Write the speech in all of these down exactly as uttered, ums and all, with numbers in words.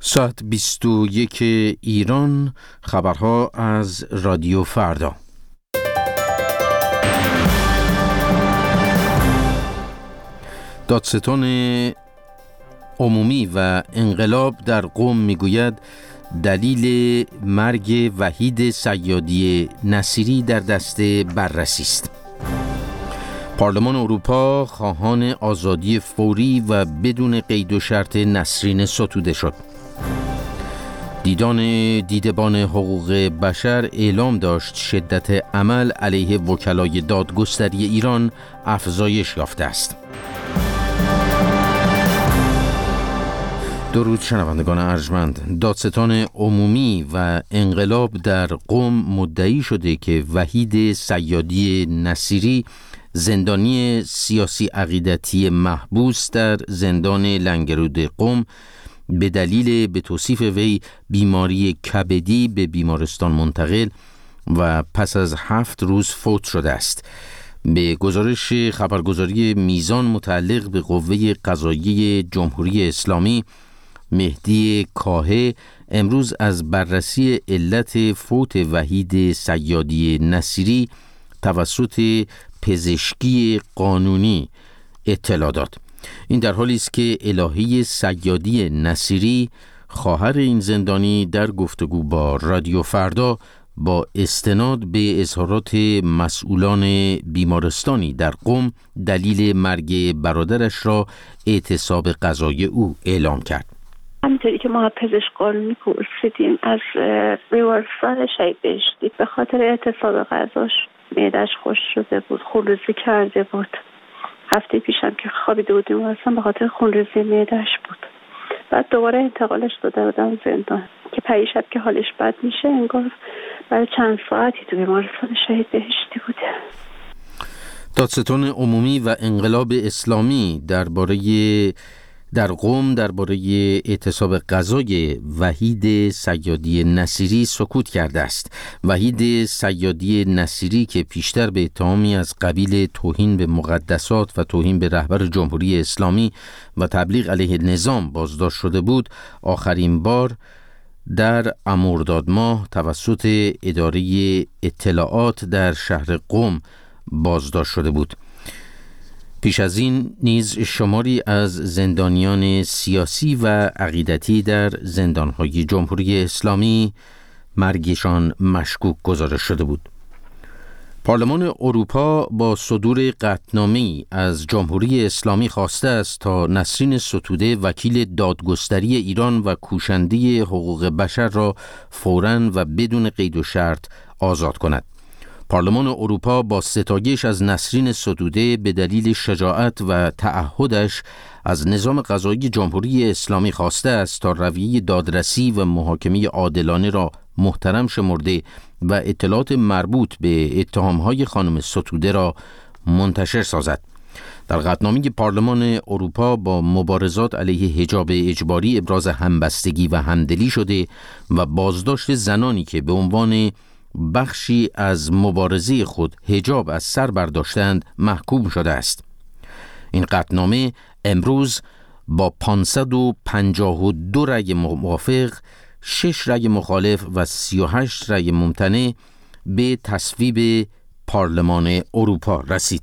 ساعت بیست و یک ایران، خبرها از رادیو فردا. دادستان عمومی و انقلاب در قم میگوید دلیل مرگ وحید صیادی نصیری در دست بررسی است. پارلمان اروپا خواهان آزادی فوری و بدون قید و شرط نسرین ستوده شد. دیدان دیدبان حقوق بشر اعلام داشت شدت عمل علیه وکلای دادگستری ایران افزایش یافته است. درود شنوندگان ارجمند. دادستان عمومی و انقلاب در قم مدعی شده که وحید صیادی نصیری، زندانی سیاسی عقیدتی محبوس در زندان لنگرود قم، به دلیل به توصیف وی بیماری کبدی به بیمارستان منتقل و پس از هفت روز فوت شده است. به گزارش خبرگزاری میزان متعلق به قوه قضاییه جمهوری اسلامی، مهدی کاهه امروز از بررسی علت فوت وحید صیادی نصیری توسط پزشکی قانونی اطلاع داد. این در حالی است که الهه صیادی نصیری، خواهر این زندانی، در گفتگو با رادیو فردا با استناد به اظهارات مسئولان بیمارستانی در قم دلیل مرگ برادرش را اعتصاب قضایی او اعلام کرد. همینطوری که ما پزشک قانونی پرسیدیم از بیمارستان شهید بهشتی، به خاطر اعتصاب غذاش معده‌اش خشک شده بود، خونریزی کرده بود. هفته پیشم که خوابیده بودیم اصلا به خاطر خونریزی معده‌اش بود. بعد دوباره انتقالش داده بودم زندان که پریشب که حالش بد میشه، انگار برای چند ساعتی تو بیمارستان شهید بهشتی بوده. دادستان عمومی و انقلاب اسلامی درباره در قم درباره اعتصاب قضای وحید صیادی نصیری سکوت کرده است. وحید صیادی نصیری که پیشتر به اتهامی از قبیل توهین به مقدسات و توهین به رهبر جمهوری اسلامی و تبلیغ علیه نظام بازداشت شده بود، آخرین بار در مرداد ماه توسط اداره اطلاعات در شهر قم بازداشت شده بود. پیش از این نیز شماری از زندانیان سیاسی و عقیدتی در زندانهای جمهوری اسلامی مرگشان مشکوک گزارش شده بود. پارلمان اروپا با صدور قطعنامه‌ای از جمهوری اسلامی خواسته است تا نسرین ستوده، وکیل دادگستری ایران و کوشنده حقوق بشر، را فوراً و بدون قید و شرط آزاد کند. پارلمان اروپا با ستایش از نسرین ستوده به دلیل شجاعت و تعهدش از نظام قضایی جمهوری اسلامی خواسته است تا رویه دادرسی و محاکمه عادلانه را محترم شمرده و اطلاعات مربوط به اتهام‌های خانم ستوده را منتشر سازد. در قطعنامه پارلمان اروپا با مبارزات علیه حجاب اجباری ابراز همبستگی و همدلی شده و بازداشت زنانی که به عنوان بخشی از مبارزه خود حجاب از سر برداشتند محکوم شده است. این قطعنامه امروز با پانصد و پنجاه و دو رأی موافق، شش رأی مخالف و سی و هشت رأی ممتنع به تصویب پارلمان اروپا رسید.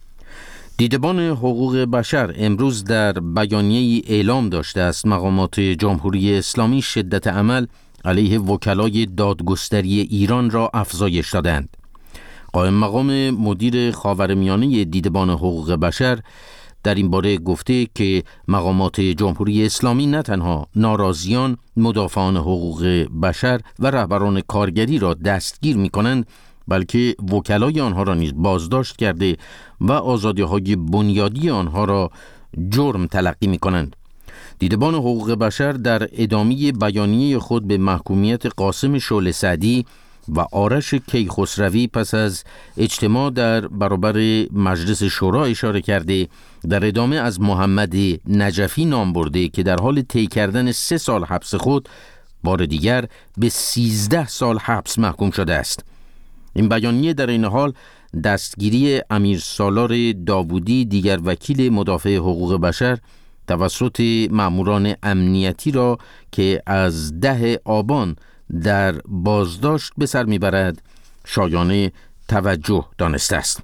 دیدبان حقوق بشر امروز در بیانیه‌ای اعلام داشته است مقامات جمهوری اسلامی شدت عمل علیه وکلای دادگستری ایران را افزایش دادند. قائم مقام مدیر خاورمیانه دیدبان حقوق بشر در این باره گفته که مقامات جمهوری اسلامی نه تنها ناراضیان، مدافعان حقوق بشر و رهبران کارگری را دستگیر می‌کنند، بلکه وکلای آنها را نیز بازداشت کرده و آزادی‌های بنیادی آنها را جرم تلقی می‌کنند. دیدبان حقوق بشر در ادامه بیانیه خود به محکومیت قاسم شعله سعدی و آرش کیخسروی پس از اجتماع در برابر مجلس شورا اشاره کرده، در ادامه از محمد نجفی نام برده که در حال طی کردن سه سال حبس خود بار دیگر به سیزده سال حبس محکوم شده است. این بیانیه در این حال دستگیری امیر سالار داوودی، دیگر وکیل مدافع حقوق بشر، توسط ماموران امنیتی را که از ده آبان در بازداشت به سر میبرد شایان توجه دانسته است.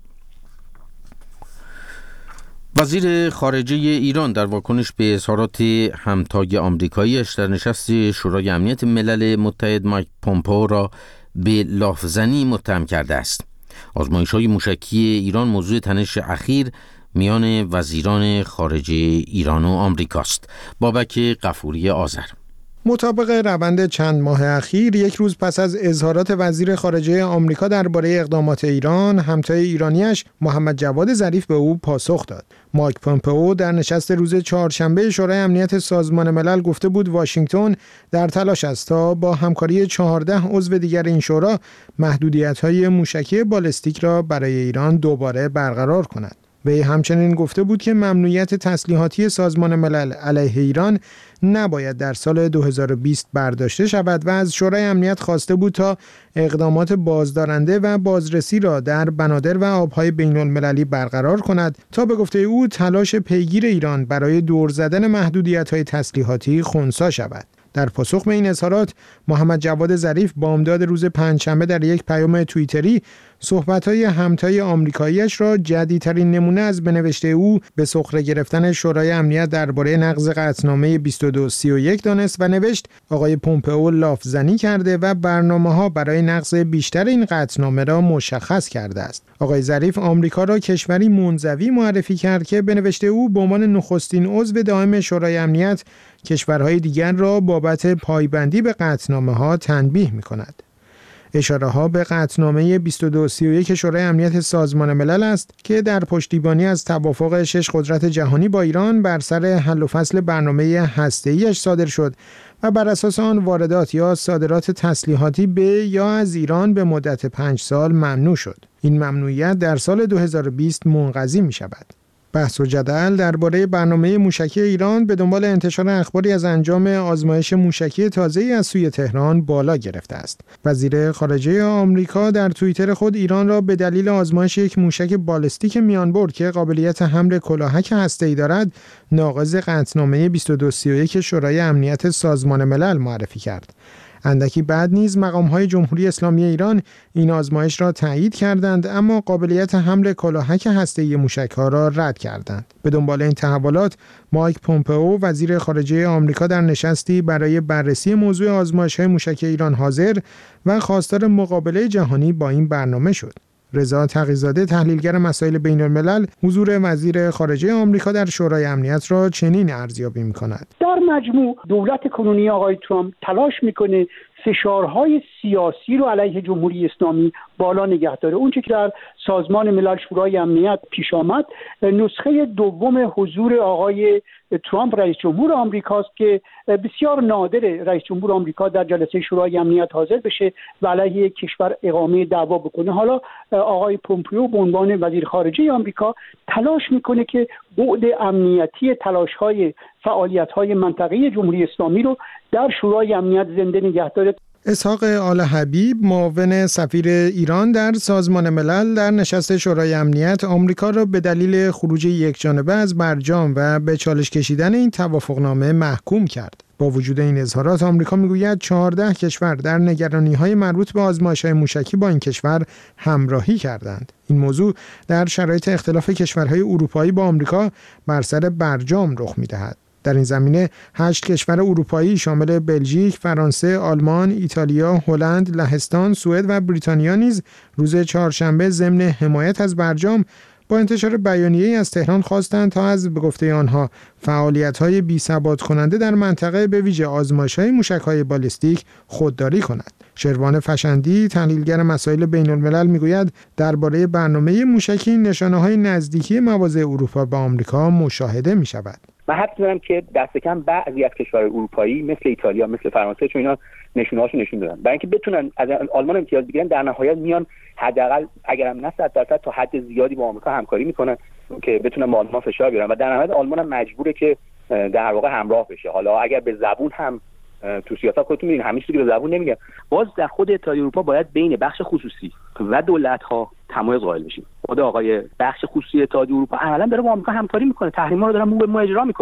وزیر خارجه ایران در واکنش به اظهارات همتای آمریکایی‌اش در نشست شورای امنیت ملل متحد مایک پومپئو را به لافزنی متهم کرده است. آزمایش‌های موشکی ایران موضوع تنش اخیر میان وزیران خارجه ایران و آمریکاست. بابک غفوری آذر. مطابق روند چند ماه اخیر، یک روز پس از اظهارات وزیر خارجه آمریکا درباره اقدامات ایران، همتای ایرانیش محمد جواد ظریف به او پاسخ داد. مایک پومپئو در نشست روز چهارشنبه شورای امنیت سازمان ملل گفته بود واشنگتن در تلاش است تا با همکاری چهارده عضو دیگر این شورا محدودیت‌های موشکی بالستیک را برای ایران دوباره برقرار کند. وی همچنین گفته بود که ممنوعیت تسلیحاتی سازمان ملل علیه ایران نباید در سال دو هزار و بیست برداشته شود و از شورای امنیت خواسته بود تا اقدامات بازدارنده و بازرسی را در بنادر و آبهای بین المللی برقرار کند تا به گفته او تلاش پیگیر ایران برای دور زدن محدودیت‌های تسلیحاتی خنثی شود. در پاسخ به این اظهارات، محمد جواد ظریف بامداد روز پنجشنبه در یک پیام توییتری صحبت‌های همتای آمریکایی‌اش را جدیدترین نمونه از بنوشته او به سخره گرفتن شورای امنیت درباره نقض قطعنامه بیست و دو سی و یک دانست و نوشت آقای پومپئو لافزنی کرده و برنامه‌ها برای نقض بیشتر این قطعنامه را مشخص کرده است. آقای ظریف آمریکا را کشوری منزوی معرفی کرد که بنوشته او به عنوان نخستین عضو دائم شورای امنیت کشورهای دیگر را بابت پایبندی به قطعنامه‌ها تنبیه می‌کند. اشاره ها به قطعنامه بیست و دو سی و یک شورای امنیت سازمان ملل است که در پشتیبانی از توافق شش قدرت جهانی با ایران بر سر حل و فصل برنامه هسته‌ای‌اش صادر شد و بر اساس آن واردات یا صادرات تسلیحاتی به یا از ایران به مدت پنج سال ممنوع شد. این ممنوعیت در سال دو هزار و بیست منقضی می شود. بحث و جدل درباره برنامه موشکی ایران به دنبال انتشار اخباری از انجام آزمایش موشکی تازه‌ای از سوی تهران بالا گرفته است. وزیر خارجه آمریکا در توییتر خود ایران را به دلیل آزمایش یک موشک بالستیک میانبرد که قابلیت حمل کلاهک هسته‌ای دارد، ناقض قطعنامه بیست و دو سی و یک شورای امنیت سازمان ملل معرفی کرد. اندکی بعد نیز مقام‌های جمهوری اسلامی ایران این آزمایش را تایید کردند، اما قابلیت حمل کلاهک هسته‌ای موشک‌ها را رد کردند. به دنبال این تحولات، مایک پومپئو وزیر خارجه آمریکا در نشستی برای بررسی موضوع آزمایش‌های موشکی ایران حاضر و خواستار مقابله جهانی با این برنامه شد. رضا تقی‌زاده تحلیلگر مسائل بین‌الملل حضور وزیر خارجه آمریکا در شورای امنیت را چنین ارزیابی می‌کند. در مجموع دولت کنونی آقای ترامپ تلاش می‌کنه فشارهای سیاسی رو علیه جمهوری اسلامی بالا نگه داره. اون چه که در سازمان ملل شورای امنیت پیش آمد، نسخه دوم حضور آقای ترامپ رئیس جمهور آمریکاست که بسیار نادر رئیس جمهور آمریکا در جلسه شورای امنیت حاضر بشه و علیه کشور اقامه دعوا بکنه. حالا آقای پومپئو به عنوان وزیر خارجه آمریکا تلاش میکنه که بعد امنیتی تلاش‌های فعالیت‌های منطقه‌ای جمهوری اسلامی رو در شورای امنیت زنده نگه داره. اسحاق آل حبیب معاون سفیر ایران در سازمان ملل در نشست شورای امنیت آمریکا را به دلیل خروج یکجانبه از برجام و به چالش کشیدن این توافقنامه محکوم کرد. با وجود این اظهارات، آمریکا میگوید چهارده کشور در نگرانی‌های مربوط به آزمایش‌های موشکی با این کشور همراهی کردند. این موضوع در شرایط اختلاف کشورهای اروپایی با آمریکا بر سر برجام رخ می‌دهد. در این زمینه هشت کشور اروپایی شامل بلژیک، فرانسه، آلمان، ایتالیا، هلند، لهستان، سوئد و بریتانیا نیز روز چهارشنبه ضمن حمایت از برجام با انتشار بیانیه‌ای از تهران خواستند تا از به گفته آنها فعالیت‌های بی‌ثبات کننده در منطقه به ویژه آزمایش‌های موشک‌های بالستیک خودداری کند. شروان فشندی تحلیلگر مسائل بین‌الملل میگوید درباره برنامه موشکی نشانه‌های نزدیکی مواضع اروپا با آمریکا مشاهده می‌شود. من حد می‌زنم که دست کم بعضی از کشورهای اروپایی مثل ایتالیا، مثل فرانسه، چون اینا نشونه‌هاشو نشون دادن، برای اینکه بتونن از آلمان امتیاز بگیرن، در نهایت میان حداقل اگرم نه صد درصد تا حد زیادی با آمریکا همکاری میکنن که بتونن با آلمان فشار بیارن و در نهایت آلمان هم مجبوره که در واقع همراه بشه. حالا اگر به زبون هم تو سیاست خودتون می‌بینید همین چیزی که به زبون نمیگن، باز در خود اتحادیه اروپا باید بین بخش خصوصی و دولت‌ها تمایز قائل بشیم. خود آقای بخش خصوصی اتحادیه اروپا عملاً داره با آمریکا همکاری میکنه، تحریم‌ها رو داره مو به مو اجرا میکنه.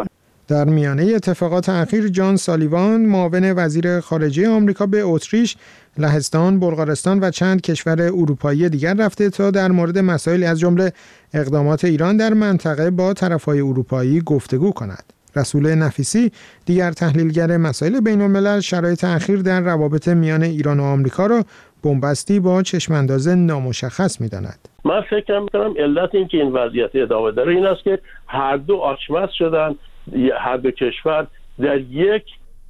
در میانه اتفاقات اخیر جان سالیوان معاون وزیر خارجه آمریکا به اتریش، لهستان، بلغارستان و چند کشور اروپایی دیگر رفته تا در مورد مسائلی از جمله اقدامات ایران در منطقه با طرفهای اروپایی گفتگو کند. رسول نفیسی دیگر تحلیلگر مسائل بین الملل شرایط اخیر در روابط میان ایران و آمریکا را بنبستی با چشمانداز نامشخص می‌داند. من فکر می‌کنم علت این که این وضعیت ادامه داره این است که هر دو آچمز شدن، هر دو کشور در یک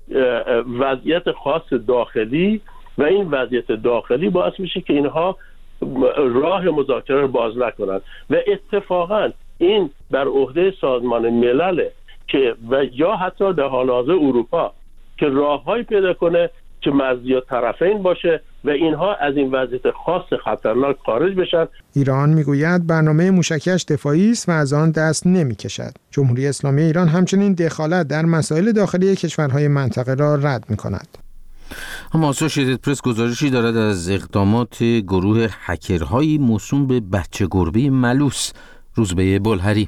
وضعیت خاص داخلی و این وضعیت داخلی باعث میشه که اینها راه مذاکره رو باز نکنند و اتفاقا این بر عهده سازمان ملل که و یا حتی در حال حاضر اروپا که راههایی پیدا کنه که مزیت طرفین باشه و اینها از این وضعیت خاص خطرناک خارج بشن. ایران میگوید برنامه موشکیش دفاعی است و از آن دست نمیکشد. جمهوری اسلامی ایران همچنین دخالت در مسائل داخلی کشورهای منطقه را رد میکند. اما اسوشییتد پرس گزارشی دارد از اقدامات گروه هکرهای موسوم به بچه گربه ملوس. روزبه بلهری.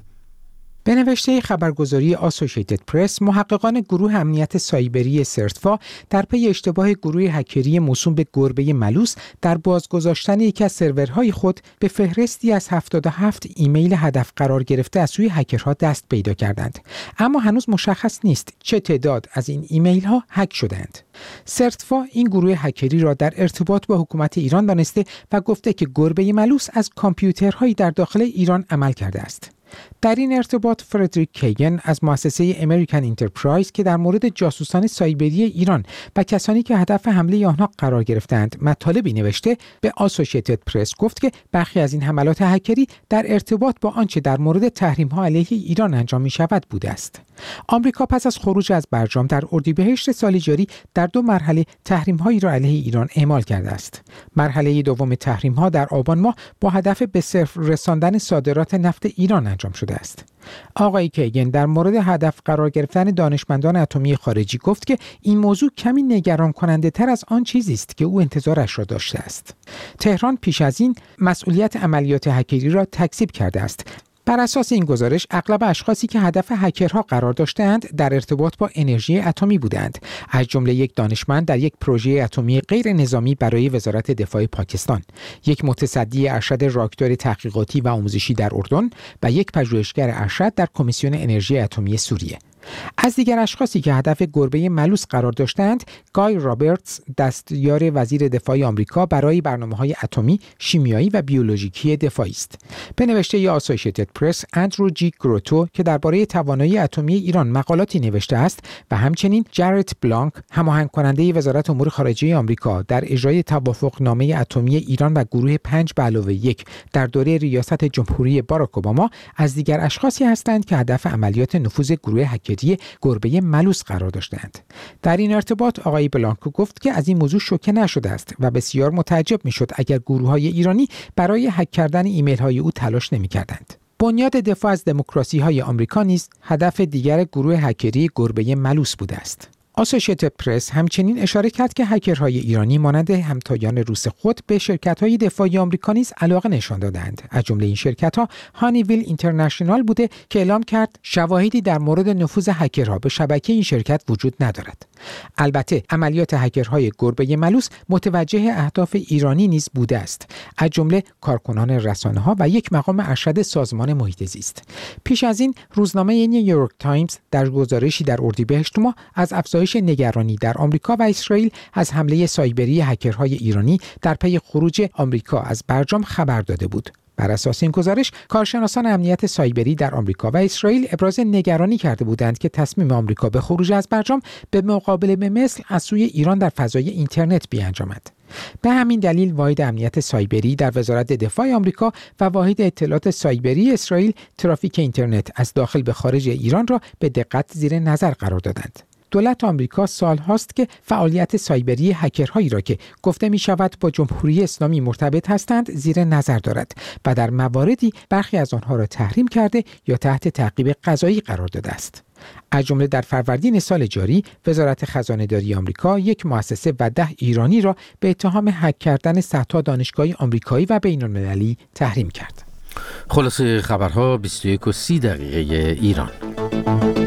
به نوشته خبرگزاری آسوشییتد پرس، محققان گروه امنیت سایبری سرتفا در پی اشتباه گروه هکری موسوم به گربه ملوس در بازگذاشتن یکی از سرورهای خود به فهرستی از هفتاد و هفت ایمیل هدف قرار گرفته از سوی هکرها دست پیدا کردند. اما هنوز مشخص نیست چه تعداد از این ایمیل ها هک شدند. سرتفا این گروه هکری را در ارتباط با حکومت ایران دانسته و گفته که گربه ملوس از کامپیوترهایی در داخل ایران عمل کرده است. در این ارتباط فردریک کیگن از مؤسسه امریکن انترپرایز که در مورد جاسوسان سایبری ایران و کسانی که هدف حمله آنها قرار گرفتند مطالبی نوشته، به آسوشییتد پرس گفت که برخی از این حملات هکری در ارتباط با آنچه در مورد تحریم‌ها علیه ایران انجام می‌شود بوده است. آمریکا پس از خروج از برجام در اردیبهشت سال جاری در دو مرحله تحریم‌هایی را علیه ایران اعمال کرده است. مرحله دوم تحریم‌ها در آبان ماه با هدف به صفر رساندن صادرات نفت ایران انجام شده است. آقای کیگن در مورد هدف قرار گرفتن دانشمندان اتمی خارجی گفت که این موضوع کمی نگران کننده تر از آن چیزی است که او انتظارش را داشته است. تهران پیش از این مسئولیت عملیات هکری را تکذیب کرده است. بر اساس این گزارش اغلب اشخاصی که هدف هکرها قرار داشتند در ارتباط با انرژی اتمی بودند، از جمله یک دانشمند در یک پروژه اتمی غیر نظامی برای وزارت دفاع پاکستان، یک متصدی ارشد راکتور تحقیقاتی و آموزشی در اردن و یک پژوهشگر ارشد در کمیسیون انرژی اتمی سوریه. از دیگر اشخاصی که هدف گربه ملوس قرار داشتند، گای رابرتس، دستیار وزیر دفاع آمریکا برای برنامه‌های اتمی، شیمیایی و بیولوژیکی دفاعی است. به نوشته آسوشییتد پرس، اندرو جی گروتو که درباره توانایی اتمی ایران مقالاتی نوشته است و همچنین جارت بلانک، هماهنگ کننده وزارت امور خارجه آمریکا در اجرای توافقنامه اتمی ایران و گروه پنج به علاوه یک در دوره ریاست جمهوری باراک اوباما، از دیگر اشخاصی هستند که هدف عملیات نفوذ گروه هکری گربه ملوس قرار داشتند. در این ارتباط آقای بلانکو گفت که از این موضوع شوکه نشده است و بسیار متعجب میشد اگر گروه‌های ایرانی برای هک کردن ایمیل‌های او تلاش نمی‌کردند. بنیاد دفاع از دموکراسی‌های آمریکا نیز هدف دیگر گروه هکری گربه ملوس بوده است. آسوشییتد پرس همچنین اشاره کرد که هکرهای ایرانی مانند همتایان روس خود به شرکت‌های دفاعی آمریکا نیز علاقه نشان دادند. از جمله این شرکت‌ها هانیویل اینترنشنال بوده که اعلام کرد شواهدی در مورد نفوذ هکرها به شبکه این شرکت وجود ندارد. البته عملیات هکرهای گربه ملوس متوجه اهداف ایرانی نیز بوده است، از جمله کارکنان رسانه‌ها و یک مقام ارشد سازمان محیط زیست. پیش از این روزنامه نیویورک تایمز در گزارشی در اردیبهشت ماه از افزایش نگرانی در آمریکا و اسرائیل از حمله سایبری هکرهای ایرانی در پی خروج آمریکا از برجام خبر داده بود. بر اساس این گزارش، کارشناسان امنیت سایبری در آمریکا و اسرائیل ابراز نگرانی کرده بودند که تصمیم آمریکا به خروج از برجام به مقابله به مثل از سوی ایران در فضای اینترنت بیانجامد. به همین دلیل واحد امنیت سایبری در وزارت دفاع آمریکا و واحد اطلاعات سایبری اسرائیل ترافیک اینترنت از داخل به خارج ایران را به دقت زیر نظر قرار دادند. دولت آمریکا سال هاست که فعالیت سایبری هکرهایی را که گفته می شود با جمهوری اسلامی مرتبط هستند زیر نظر دارد و در مواردی برخی از آنها را تحریم کرده یا تحت تعقیب قضایی قرار داده است. از جمله در فروردین سال جاری وزارت خزانه‌داری آمریکا یک مؤسسه و ده ایرانی را به اتهام هک کردن صدها دانشگاه آمریکایی و بین‌المللی تحریم کرد. خلاصه خبرها بیست و یک و سی دقیقه ایران.